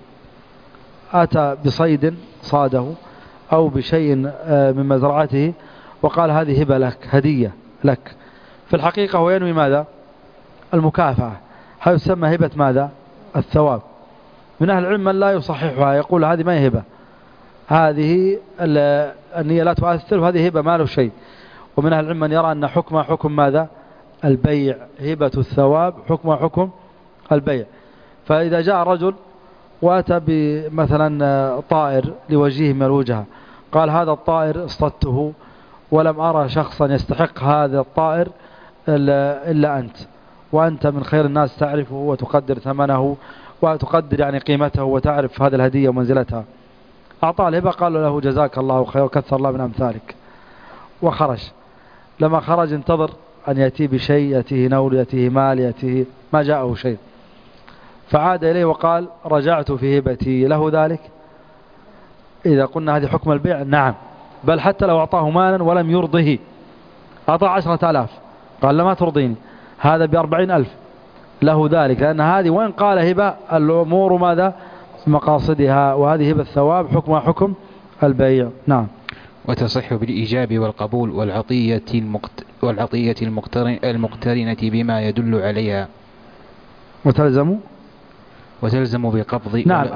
S1: أتى بصيد صاده أو بشيء من مزرعته وقال هذه هبة لك، هدية لك، في الحقيقة هو ينوي ماذا؟ المكافأة. هذا يسمى هبة ماذا؟ الثواب. من أهل العلم من لا يصححها، يقول هذه ما هي هبة، هذه النية لا تؤثر، وهذه هبة ما له شيء. ومن أهل العلم من يرى أن حكم حكم ماذا؟ البيع، هبة الثواب حكم حكم البيع. فإذا جاء رجل وأتى بمثلا طائر لوجيه من الوجهة، قال هذا الطائر اصطدته ولم أرى شخصا يستحق هذا الطائر إلا أنت، وأنت من خير الناس تعرفه وتقدر ثمنه وتقدر يعني قيمته وتعرف هذه الهدية ومنزلتها. أعطاه الهبة، قال له جزاك الله خير وكثر الله من أمثالك، وخرج. لما خرج انتظر أن يأتي بشيء، يأتيه نول، يأتيه مال، يأتيه، ما جاءه شيء، فعاد إليه وقال رجعت في هبتي، له ذلك؟ إذا قلنا هذه حكم البيع نعم، بل حتى لو أعطاه مالا ولم يرضه، أعطاه 10,000 قال لما ترضيني، هذا ب40,000، له ذلك، لأن هذه وإن قال هبة الأمور ماذا؟ مقاصدها، وهذه هبة الثواب حكمها حكم البيع. نعم.
S2: وتصح بالإيجاب والقبول والعطية المقترنة بما يدل عليها،
S1: وتلزم
S2: بقبض.
S1: نعم.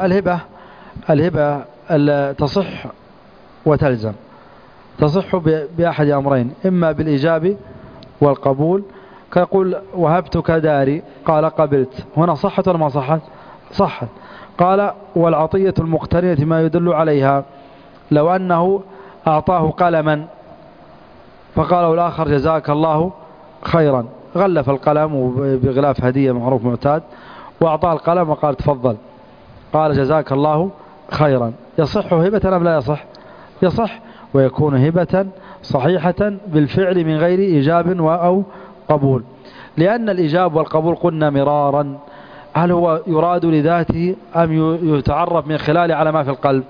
S1: الهبة تصح وتلزم، تصح بأحد أمرين، إما بالإيجاب والقبول، كيقول وهبتك داري، قال قبلت، هنا صحت ولا ما صحت؟ صحت. قال والعطية المقترنة ما يدل عليها، لو أنه أعطاه قلما فقاله الآخر جزاك الله خيرا، غلف القلم بغلاف هدية معروف معتاد، وأعطاه القلم وقال تفضل، قال جزاك الله خيرا، يصح هبة أم لا يصح؟ يصح، ويكون هبة صحيحة بالفعل من غير إيجاب أو قبول. لأن الإيجاب والقبول قلنا مرارا، هل هو يراد لذاته أم يتعرف من خلاله على ما في القلب؟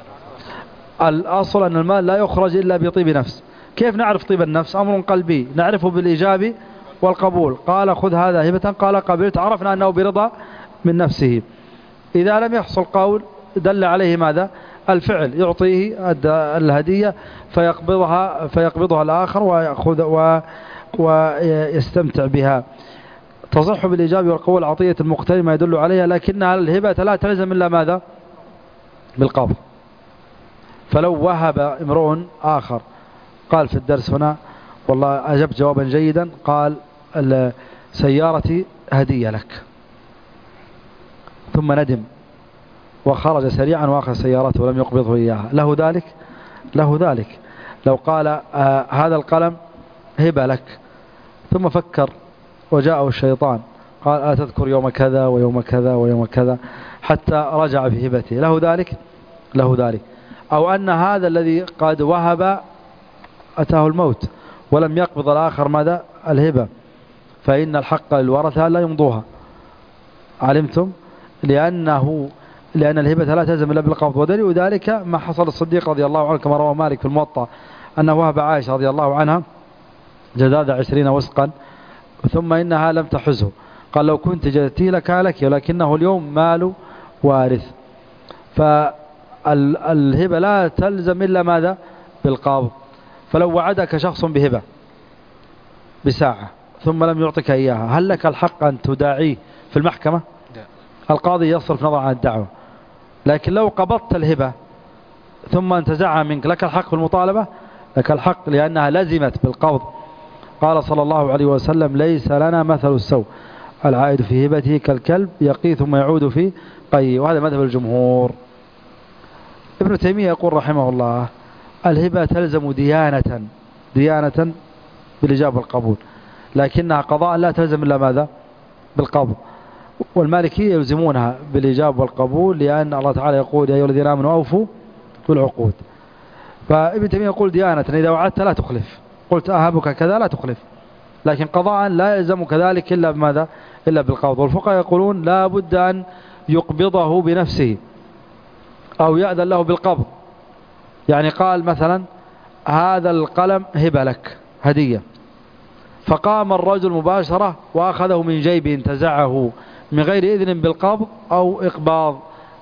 S1: الأصل أن المال لا يخرج إلا بطيب نفس. كيف نعرف طيب النفس؟ أمر قلبي نعرفه بالإيجاب والقبول. قال خذ هذا هبة، قال قبلت، عرفنا أنه برضا من نفسه. إذا لم يحصل قول دل عليه ماذا؟ الفعل، يعطيه الهدية فيقبضها الآخر ويستمتع بها. تصح بالإيجاب والقبول عطية المقترن ما يدل عليها، لكنها الهبة لا تلزم إلا ماذا؟ بالقبض. فلو وهب امرؤ آخر، قال في الدرس هنا والله أجبت جوابا جيدا، قال سيارتي هدية لك، ثم ندم وخرج سريعا وأخذ سيارته ولم يقبضه إياها، له ذلك؟ له ذلك. لو قال هذا القلم هبة لك، ثم فكر وجاءه الشيطان قال أتذكر يوم كذا ويوم كذا ويوم كذا، حتى رجع في هبته، له ذلك؟ له ذلك. أو أن هذا الذي قد وهب أتاه الموت ولم يقبض الآخر ماذا؟ الهبة، فإن الحق للورثة لا يمضوها، علمتم؟ لأن الهبة لا تلزم إلا بالقبض. ودليل ذلك ما حصل الصديق رضي الله عنه كما روى مالك في الموطأ، أنه وهب عائشة رضي الله عنها جداد 20 وسقا، ثم إنها لم تحزه، قال لو كنت جدتي لكان لك، ولكنه اليوم مال وارث. فالهبة لا تلزم إلا ماذا؟ بالقبض. فلو وعدك شخص بهبة بساعة ثم لم يعطك إياها، هل لك الحق أن تداعيه في المحكمة؟ القاضي يصرف نظر عن الدعوة. لكن لو قبضت الهبة ثم انتزعها منك، لك الحق في المطالبة؟ لك الحق، لأنها لزمت بالقبض. قال صلى الله عليه وسلم ليس لنا مثل السوء، العائد في هبته كالكلب يقي ثم يعود في قي، وهذا مذهب الجمهور. ابن تيمية يقول رحمه الله الهبة تلزم ديانة ديانة بالإجابة والقبول، لكنها قضاء لا تلزم إلا ماذا؟ بالقبض. والمالكية يلزمونها بالإجابة والقبول، لأن الله تعالى يقول يا أيها الذين آمنوا أوفوا بالعقود. فابن تيمية يقول ديانة إذا وعدت لا تخلف، قلت أهبك كذا لا تخلف، لكن قضاء لا يلزم كذلك إلا بماذا؟ إلا بالقبض. والفقهاء يقولون لا بد أن يقبضه بنفسه أو يأذن له بالقبض. يعني قال مثلا هذا القلم هبة لك هدية، فقام الرجل مباشرة وأخذه من جيبه انتزعه من غير إذن بالقبض أو إقباض،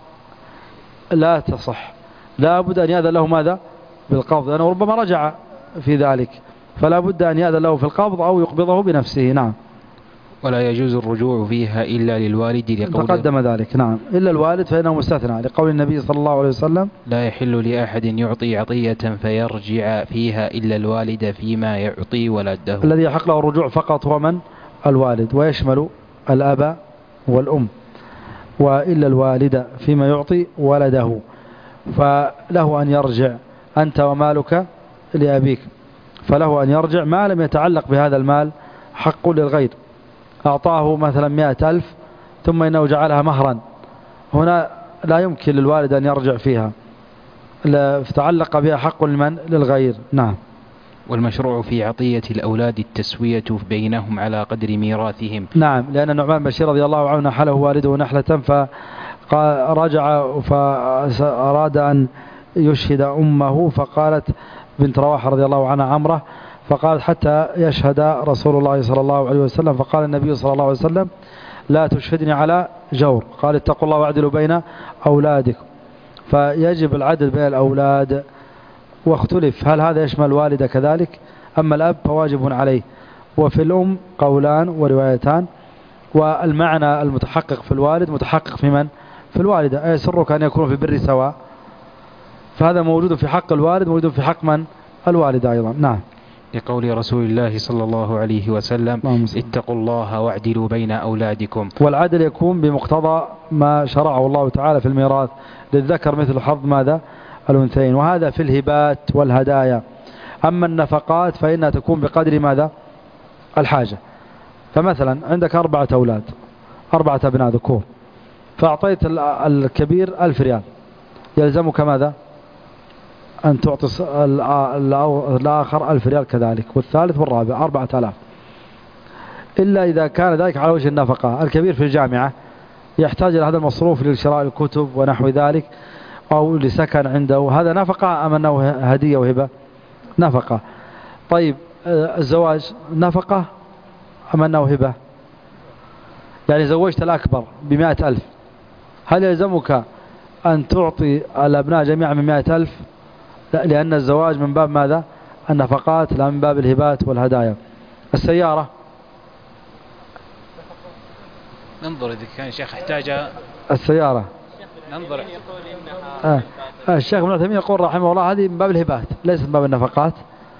S1: لا تصح، لا بد أن يأذن له ماذا؟ بالقبض، لأنه ربما رجع في ذلك، فلا بد أن يأذن له في القبض أو يقبضه بنفسه. نعم.
S2: ولا يجوز الرجوع فيها إلا للوالد لقوله
S1: تقدم ذلك. نعم، إلا الوالد فإنه مستثنى لقول النبي صلى الله عليه وسلم
S2: لا يحل لأحد يعطي عطية فيرجع فيها إلا الوالد فيما يعطي ولده.
S1: الذي يحق له الرجوع فقط هو من؟ الوالد، ويشمل الأب والأم، وإلا الوالد فيما يعطي ولده، فله أن يرجع. أنت ومالك لأبيك، فله أن يرجع ما لم يتعلق بهذا المال حق للغير. أعطاه مثلا 100,000 ثم إنه جعلها مهرا، هنا لا يمكن للوالد أن يرجع فيها، تعلق بها حق لمن؟ للغير. نعم.
S2: والمشروع في عطية الأولاد التسوية بينهم على قدر ميراثهم.
S1: نعم، لأن النعمان بن بشير رضي الله عنه نحله والده نحلة فرجع فأراد أن يشهد أمه، فقالت بنت رواحة رضي الله عنها عمرة، فقالت حتى يشهد رسول الله صلى الله عليه وسلم، فقال النبي صلى الله عليه وسلم لا تشهدني على جور، قال اتقوا الله واعدلوا بين أولادكم. فيجب العدل بين الأولاد، واختلف هل هذا يشمل الوالد كذلك، أما الأب فواجب عليه. وفي الأم قولان وروايتان، والمعنى المتحقق في الوالد متحقق في من؟ في الوالدة. أيسرك أن يكونوا في البر سواء، فهذا موجود في حق الوالد موجود في حق من؟ الوالدة أيضا. نعم.
S2: لقول رسول الله صلى الله عليه وسلم اتقوا الله واعدلوا بين أولادكم.
S1: والعدل يكون بمقتضى ما شرعه الله تعالى في الميراث، للذكر مثل حظ ماذا؟ الأنثيين، وهذا في الهبات والهدايا. أما النفقات فإنها تكون بقدر ماذا؟ الحاجة. فمثلا عندك 4 أولاد، 4 أبناء ذكور، فأعطيت الكبير 1000 ريال، يلزمك ماذا؟ أن تعطي الآخر 1000 ريال كذلك، والثالث والرابع 4000، إلا إذا كان ذلك على وجه النفقة. الكبير في الجامعة يحتاج إلى هذا المصروف لشراء الكتب ونحو ذلك، أو لسكن عنده، هذا نفقة أم أنه هدية وهبة؟ نفقة. طيب الزواج نفقة أم أنه هبة؟ يعني زوجت الأكبر ب100,000، هل يلزمك أن تعطي الأبناء جميعا من 100,000؟ لا، لأن الزواج من باب ماذا؟ النفقات، لا من باب الهبات والهدايا. السيارة
S2: ننظر إذا كان الشيخ احتاج. السيارة ننظر.
S1: الشيخ ابن عثيمين يقول رحمه الله هذه من باب الهبات ليس من باب النفقات،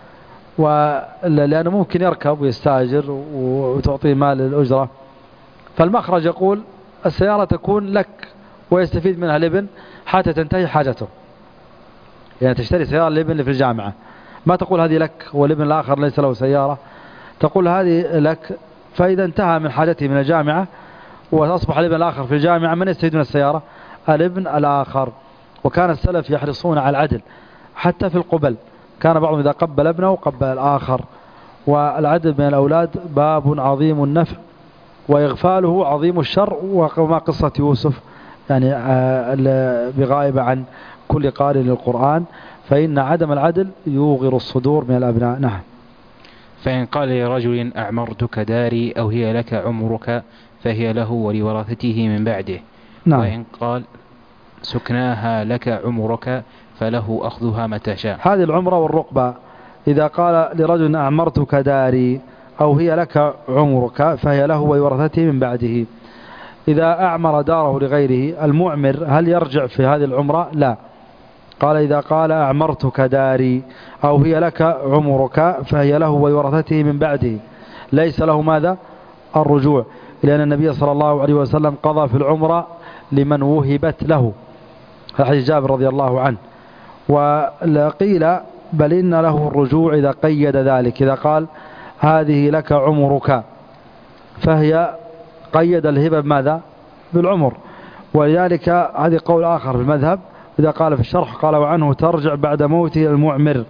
S1: لأنه ممكن يركب ويستاجر وتعطيه مال الأجرة. فالمخرج يقول السيارة تكون لك ويستفيد منها الابن حتى تنتهي حاجته، يعني تشتري سيارة للابن اللي في الجامعة، ما تقول هذه لك والابن الآخر ليس له سيارة، تقول هذه لك، فإذا انتهى من حاجته من الجامعة وأصبح الابن الآخر في الجامعة، من يستفيد من السيارة؟ الابن الآخر. وكان السلف يحرصون على العدل حتى في القبل، كان بعضهم إذا قبل ابنه قبل الآخر. والعدل بين الأولاد باب عظيم النفع وإغفاله عظيم الشر، وما قصة يوسف يعني بغائب عن كل قارئ للقرآن، فإن عدم العدل يوغر الصدور من الأبناء. نعم.
S2: فإن قال لرجل أعمرتك داري أو هي لك عمرك فهي له ولورثته من بعده.
S1: نعم.
S2: وإن قال سكناها لك عمرك فله أخذها متى شاء.
S1: هذه العمرة والرقبة. إذا قال لرجل أعمرتك داري أو هي لك عمرك فهي له ولورثته من بعده. إذا أعمر داره لغيره، المعمر هل يرجع في هذه العمرة؟ لا. قال إذا قال أعمرتك داري أو هي لك عمرك فهي له ولورثته من بعده، ليس له ماذا؟ الرجوع، لأن النبي صلى الله عليه وسلم قضى في العمرة لمن وهبت له، حديث جابر رضي الله عنه. وقيل بل إن له الرجوع إذا قيد ذلك. إذا قال هذه لك عمرك، فهي قيد الهبة بماذا؟ بالعمر. ولذلك هذه قول آخر في المذهب إذا قال في الشرح قال وعنه ترجع بعد موته المعمر،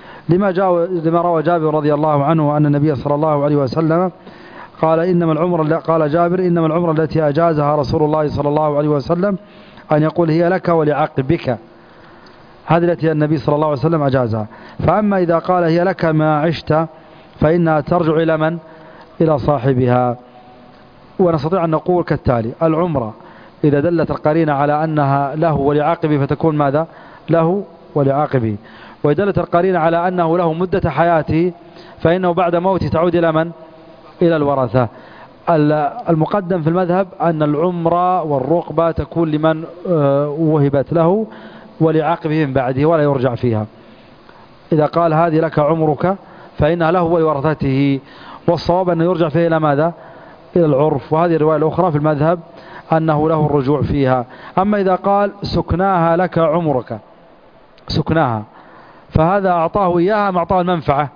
S1: لما روى جابر رضي الله عنه أن النبي صلى الله عليه وسلم قال قال جابر إنما العمر التي أجازها رسول الله صلى الله عليه وسلم أن يقول هي لك ولعقبك، هذه التي النبي صلى الله عليه وسلم أجازها. فأما إذا قال هي لك ما عشت فإنها ترجع إلى من؟ إلى صاحبها. ونستطيع أن نقول كالتالي: العمرة إذا دلت القرينة على أنها له ولعاقبه فتكون ماذا؟ له ولعاقبه. وإذا دلت القرينة على أنه له مدة حياته فإنه بعد موته تعود إلى من؟ إلى الورثة. المقدم في المذهب أن العمرة والرقبة تكون لمن وهبت له ولعاقبه من بعده ولا يرجع فيها. إذا قال هذه لك عمرك فإنها له ولورثته، والصواب أنه يرجع فيها إلى ماذا؟ إلى العرف. وهذه الرواية الأخرى في المذهب أنه له الرجوع فيها. أما إذا قال سكناها لك عمرك، سكناها، فهذا أعطاه إياها ما أعطاه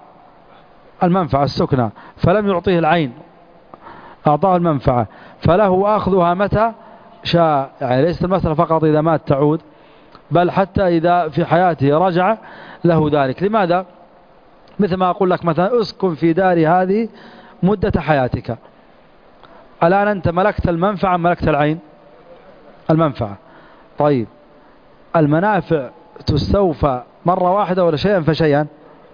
S1: المنفعة السكنى، فلم يعطيه العين، أعطاه المنفعة، فله أخذها متى شاء. يعني ليست المسألة فقط إذا مات تعود، بل حتى إذا في حياته رجع له ذلك. لماذا؟ مثل ما أقول لك مثلا أسكن في داري هذه مدة حياتك، الآن أنت ملكت المنفعة ملكت العين؟ المنفعة. طيب المنافع تستوفى مرة واحدة ولا شيئا فشيئا؟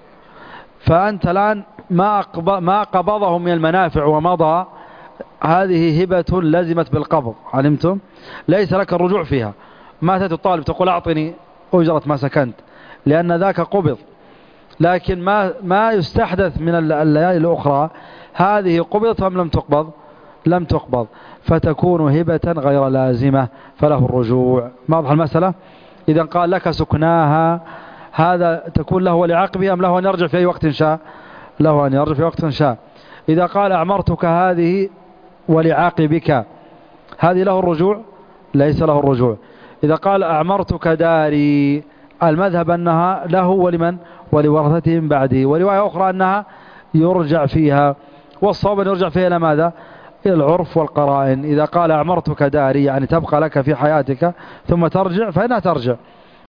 S1: فأنت الآن ما قبضه من المنافع ومضى، هذه هبة لزمت بالقبض، علمتم؟ ليس لك الرجوع فيها. ما تأتي الطالب تقول أعطني أجرة ما سكنت، لأن ذاك قبض. لكن ما يستحدث من الليالي الأخرى هذه قبضت أم لم تقبض؟ لم تقبض، فتكون هبة غير لازمة فله الرجوع. واضح المسألة؟ إذا قال لك سكناها، هذا تكون له ولعقبه أم له أن يرجع في أي وقت شاء؟ له أن يرجع في وقت شاء. إذا قال أعمرتك هذه ولعاقبك، هذه له الرجوع؟ ليس له الرجوع. إذا قال أعمرتك داري، المذهب أنها له ولمن؟ ولورثته من بعده. ورواية أخرى أنها يرجع فيها، والصواب أن يرجع فيها إلى ماذا؟ إلى العرف والقرائن. إذا قال أعمرتك داري يعني تبقى لك في حياتك ثم ترجع، فإنها ترجع.